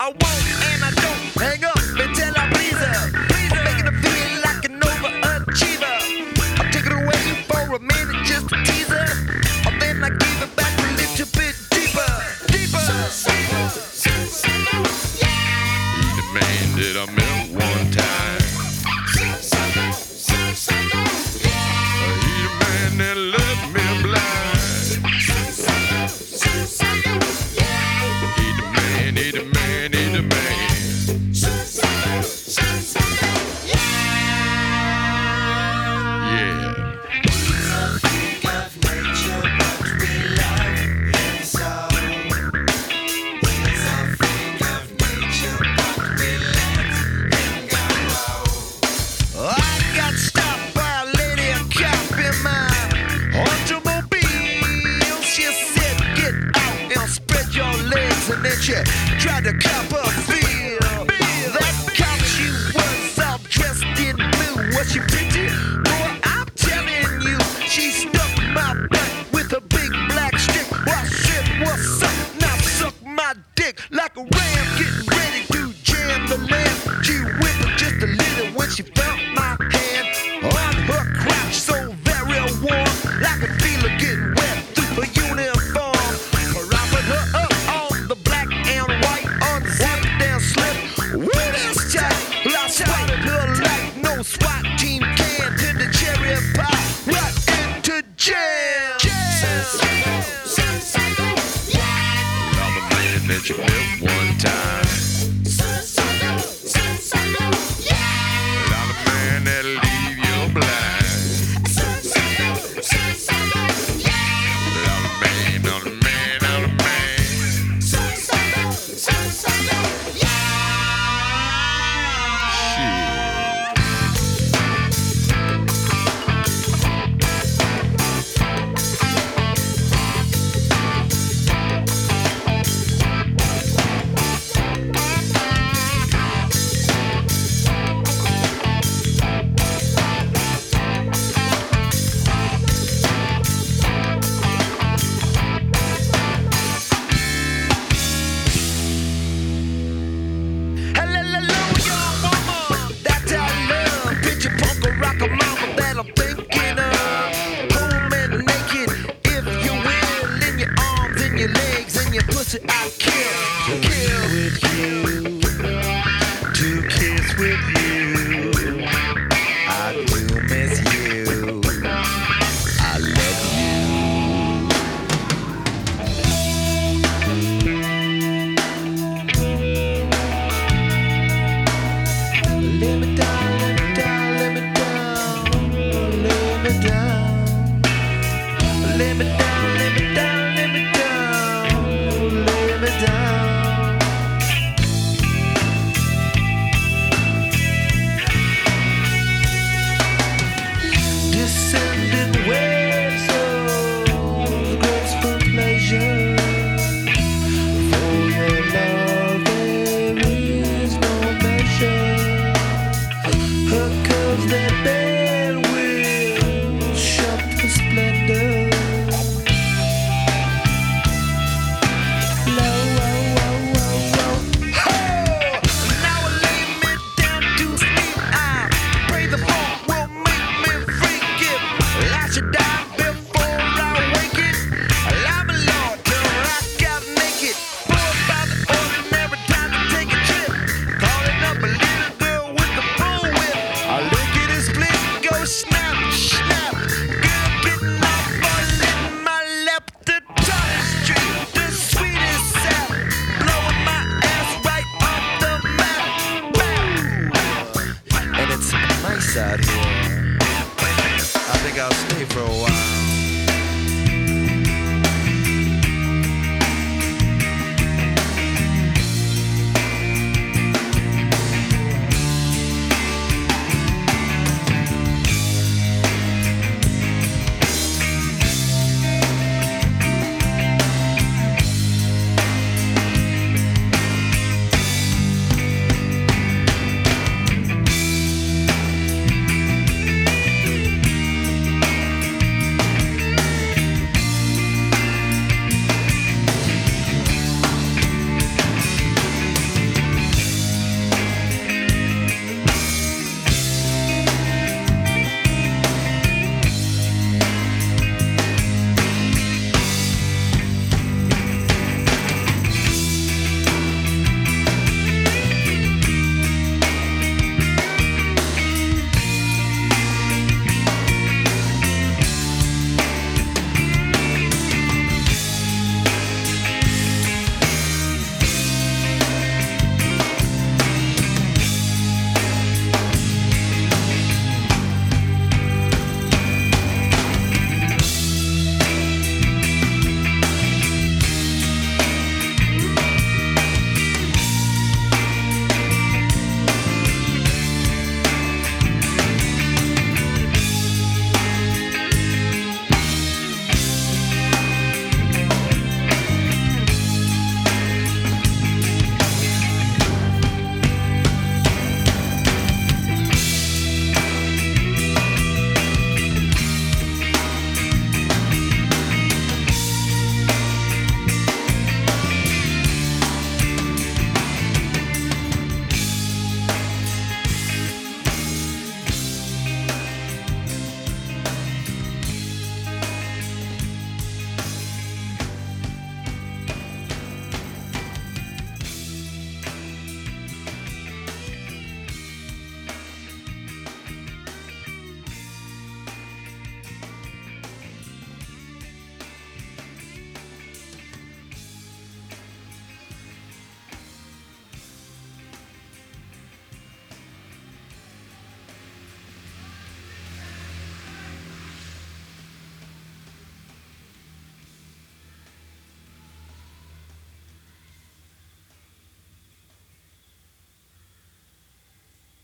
I won't and I don't hang up until I please her. I'm making her feel like an overachiever. I'll take it away for a minute just to tease her. And then I give it back a little bit deeper, deeper. He demanded I met one time. He the man that left me blind. He the man, he the man, he the man. Yeah. I got stopped by a lady, a cop in my automobile. She said, get out and spread your legs. And then she tried to cop a feel. That cop, she was all dressed in blue. Was she pretty? Boy, I'm telling you, she stuck my butt with a big black stick. Well, I said, what's up? Now suck my dick like a ram getting ready to jam the lamp. She whimpered just a little when she felt my hand on her crotch, so very warm, like I feel her getting wet through her uniform. I put her up on the black and white, unzipped and slipped with this tight. Well, I spotted her like no SWAT team can to the cherry pie, right into jail. I'm a man that you met one time. I'm a man that'll leave you blind. I'm a man, I'm a man, I'm a man. I kill with you, to kiss with you. I do miss you. I love you. Let me down, let me down, let me down, let me down, let me down, let me down, let me down, let me down. Descending waves of graceful pleasure. For your love there is no measure. Her curves that bear will shock the splendor. Low, low, low, low, low. Oh! Now I lay me down to sleep. I pray the funk will make me freak it. I should die before I wake it. Allow me, Lord, to rock out naked. Bored by the ordinary time to take a trip. Calling up a little girl with the bull whip. I look at his split, go snap, snap. Girl getting off or letting my lap to Tony Street. The sweetest sap, blowing my ass right off the map. Bow. And it's nice out here. I think I'll stay for a while.